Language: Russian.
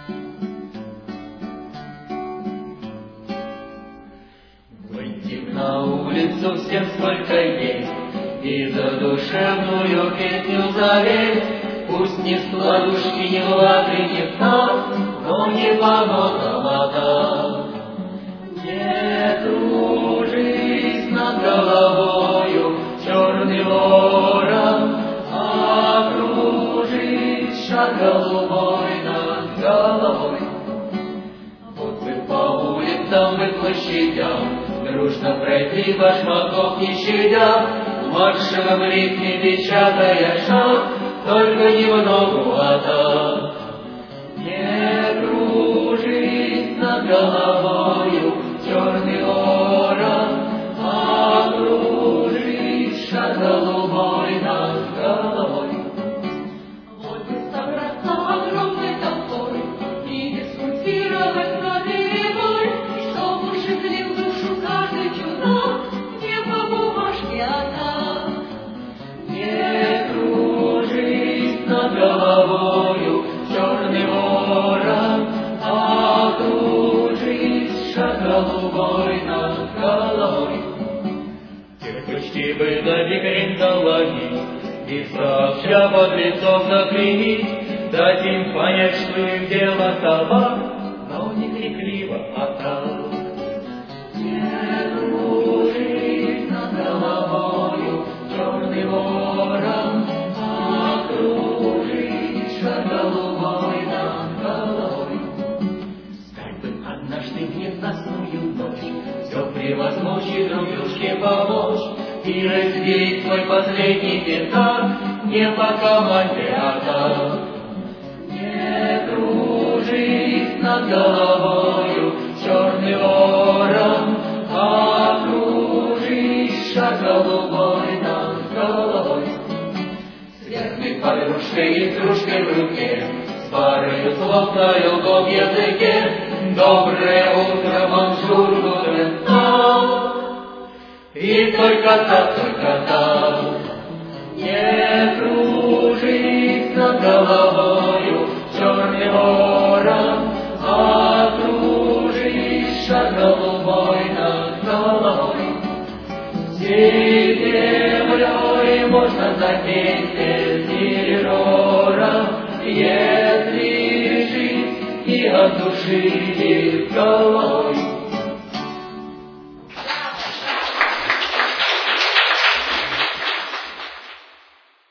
Выйти на улицу всем сколько есть, и задушевную песню завесть. Пусть не складушки, не лады, не сад, но не погода вода. Не кружись над головою черный ворон, а кружись шар голубой над головой. Вот бы по улицам и площадям дружно пройти башмаков не щадя, в маршевом ритме печатая шаг, только немного вода. Не кружись над головою черный ворон, а кружись шар голубой над головой. Вот бы собраться огромной толпой и дискутировать пробивой, чтоб ушибли в душу каждый чудак, не по бумажке, а так. Не кружись над головою черный ворон, а кружись шар голубой над головой. Терпючки бы на вихрень ловить и сообща подлецов заклеймить, дать им понять, что их дело собак, но не крикливо, а так. Не кружись над головою черный ворон, а кружись шар голубой над головой. Встать бы однажды в ненастную ночь, все превозмочь друг дружке помочь, и разделить свой последний пятак, не по команде, а так. Не кружись над головою черный ворон, а кружись шар голубой над головой. Сверхной подружкой и кружкой в руке, с парою слов на льгом языке, доброе утро, бонжур, гуден тау. И только так, не кружись над головою черный ворон, а кружись шар голубой над головой. Всей землей можно запеть без террора, если жить и от души с головой.